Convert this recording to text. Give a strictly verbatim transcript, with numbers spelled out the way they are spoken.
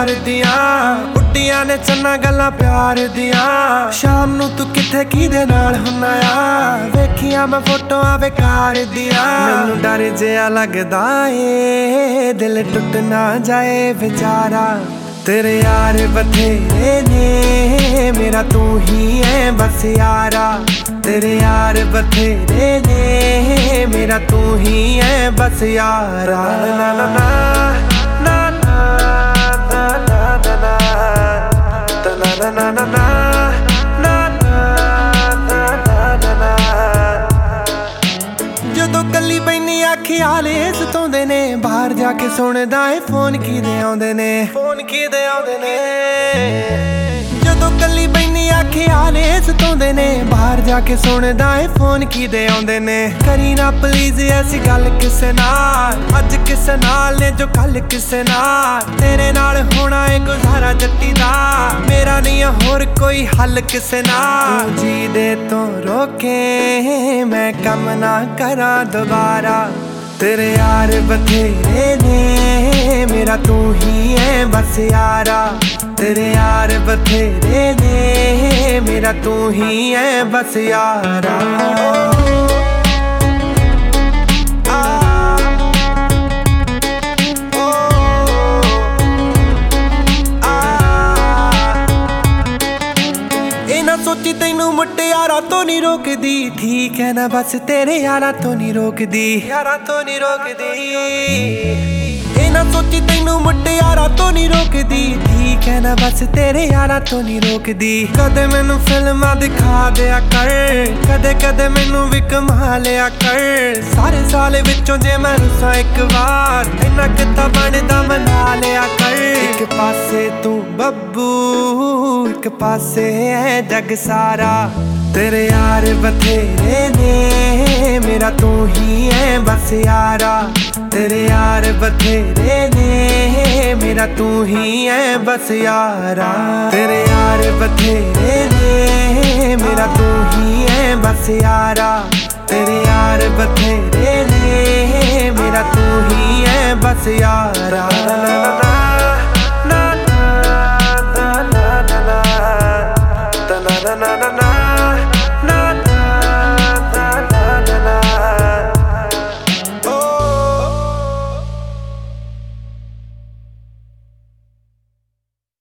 यार दियां उड्डियां ने चन्ना गल्लां प्यार दियां शाम नू तू किथे किदे नाल हुन्ना आ वेखियां मैं फोटोआं बेकार दियां मैनू डर जिहा लगदा ए दिल टुट ना जाए बेचारा तेरे यार बथेरे ने मेरा तू ही है बस यारा तेरे यार बथेरे ने मेरा तू ही है बस यारा ना ना ना ना ना ना ना ना ना ना ना ना ਜਦੋਂ ਕੱਲੀ ਬੈਨੀ ख्याल सताउंदे ने बाहर जाके सुनदा है फोन किदे आउंदे ने फोन किदे आउंदे ने जदों कल्ली बैनी ख्याल सताउंदे ने बाहर जाके सुनदा है फोन किदे आउंदे ने करी ना प्लीज ऐसी गल किसे नाल अज किसे नाल ने जो कल किसे नाल तेरे नाल होना है गुजारा जट्टी दा मेरा नहीं होर कोई हल किसे नाल जी दे तो रोके मैं कम ना करा दोबारा तेरे यार बथेरे ने मेरा तू ही है बस यारा तेरे यार बथेरे ने मेरा तू ही है बस यारा सोची तैनू मुटियारा तो नहीं रोकदी ठीक है ना बस तेरे यारा तो नहीं रोकदी यारा तो नहीं रोकदी ए ना सोची तैनू मुटियारा तो नहीं रोकदी ठीक है ना बस तेरे यारा तो नहीं रोकदी कदे मैनू फिल्मां दिखा दिया कर कदे कदे मैनू भी कमा लिया कर सारे साल विचों जे मैं रुसां एक बार इन्ना किता बनदा मना लिया कर एक पासे तू बब्बू एक पासे है जग सारा तेरे यार बथेरे ने मेरा तू ही है बस यारा तेरे यार बथेरे ने मेरा तू ही है बस यारा तेरे यार बथेरे ने मेरा तू ही है बस यारा तेरे यार बथेरे ने मेरा तू ही है बस यारा।